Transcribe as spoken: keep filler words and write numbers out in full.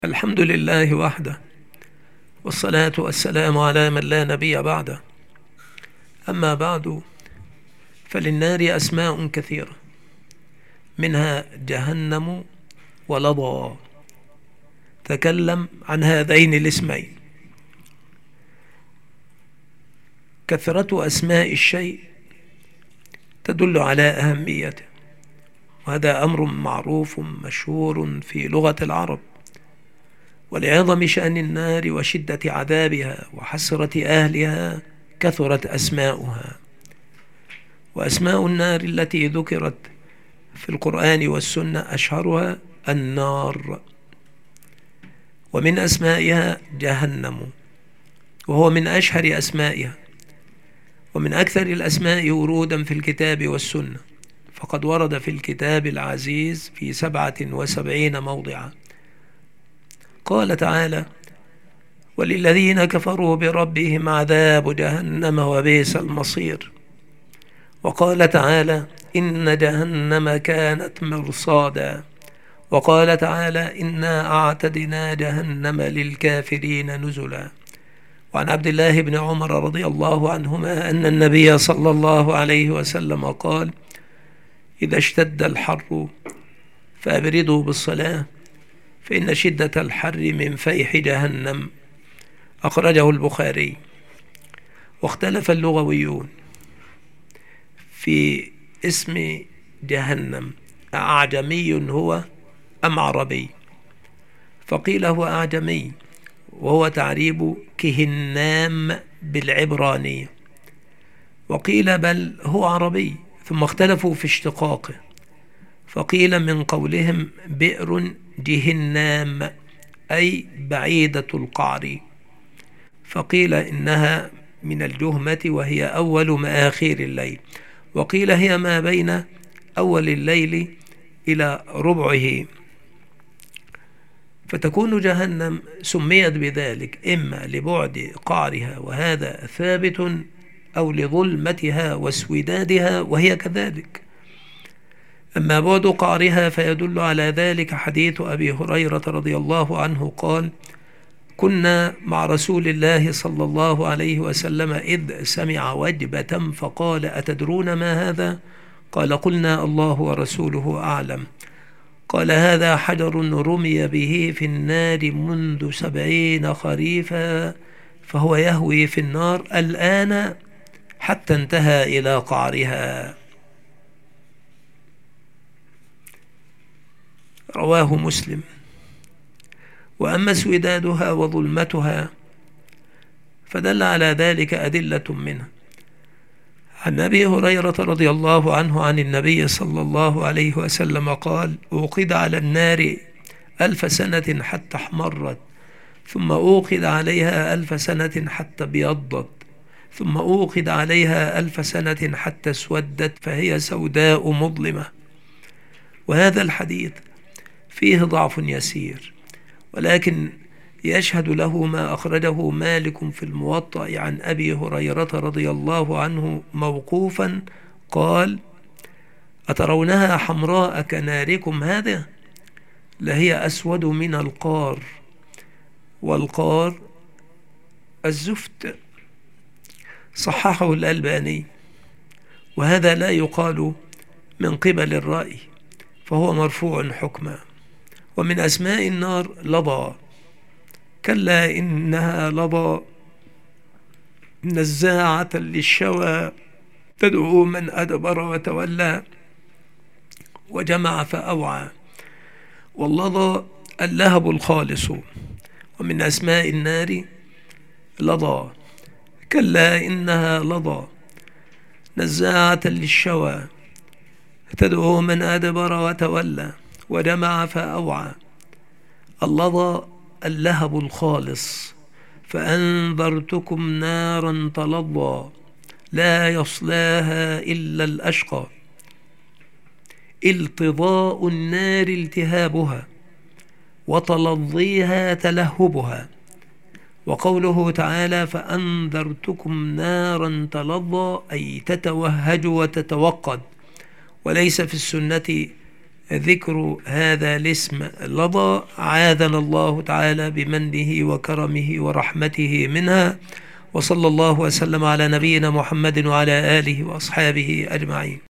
الحمد لله وحده، والصلاة والسلام على من لا نبي بعده. أما بعد، فللنار أسماء كثيرة، منها جهنم ولظى. تكلم عن هذين الاسمين. كثرة أسماء الشيء تدل على أهميته، وهذا أمر معروف مشهور في لغة العرب. ولعظم شأن النار وشدة عذابها وحسرة أهلها كثرت أسماؤها. وأسماء النار التي ذكرت في القرآن والسنة أشهرها النار، ومن أسمائها جهنم، وهو من أشهر أسمائها ومن أكثر الأسماء ورودا في الكتاب والسنة، فقد ورد في الكتاب العزيز في سبعة وسبعين موضعا. قال تعالى: وللذين كفروا بربهم عذاب جهنم وبئس المصير. وقال تعالى: إن جهنم كانت مرصادا. وقال تعالى: إنا أعتدنا جهنم للكافرين نزلا. وعن عبد الله بن عمر رضي الله عنهما أن النبي صلى الله عليه وسلم قال: إذا اشتد الحر فأبردوا بالصلاة، فإن شدة الحر من فيح جهنم. أخرجه البخاري. واختلف اللغويون في اسم جهنم، أعجمي هو أم عربي؟ فقيل هو أعجمي، وهو تعريب كهنام بالعبرانية. وقيل بل هو عربي، ثم اختلفوا في اشتقاقه، فقيل من قولهم بئر جهنام أي بعيدة القعر، فقيل إنها من الجهمة وهي أول مآخير الليل، وقيل هي ما بين أول الليل إلى ربعه. فتكون جهنم سميت بذلك إما لبعد قعرها وهذا ثابت، أو لظلمتها واسودادها وهي كذلك. أما بعد قعرها فيدل على ذلك حديث أبي هريرة رضي الله عنه قال: كنا مع رسول الله صلى الله عليه وسلم إذ سمع وجبة فقال: أتدرون ما هذا؟ قال: قلنا الله ورسوله أعلم. قال: هذا حجر رمي به في النار منذ سبعين خريفا، فهو يهوي في النار الآن حتى انتهى إلى قعرها. رواه مسلم. وأما اسودادها وظلمتها فدل على ذلك أدلة منها. عن أبي هريرة رضي الله عنه عن النبي صلى الله عليه وسلم قال: أوقد على النار ألف سنة حتى احمرت، ثم أوقد عليها ألف سنة حتى ابيضت، ثم أوقد عليها ألف سنة حتى اسودت، فهي سوداء مظلمة. وهذا الحديث فيه ضعف يسير، ولكن يشهد له ما أخرجه مالك في الموطأ عن أبي هريرة رضي الله عنه موقوفا قال: أترونها حمراء كناركم هذا؟ لهي أسود من القار، والقار الزفت. صححه الألباني. وهذا لا يقال من قبل الرأي، فهو مرفوع حكما. ومن أسماء النار لظى. كلا إنها لظى نزاعة للشوى تدعو من أدبر وتولى وجمع فأوعى. واللظى اللهب الخالص. ومن أسماء النار لظى. كلا إنها لظى نزاعة للشوى تدعو من أدبر وتولى وجمع فأوعى. اللظى اللهب الخالص. فأنذرتكم نارا تلظى لا يصلاها إلا الأشقى. التظاء النار التهابها، وتلظيها تلهبها. وقوله تعالى: فأنذرتكم نارا تلظى أي تتوهج وتتوقد. وليس في السنة ذكر هذا الاسم لظى عاذنا الله تعالى بمنه وكرمه ورحمته منها. وصلى الله وسلم على نبينا محمد وعلى آله وأصحابه أجمعين.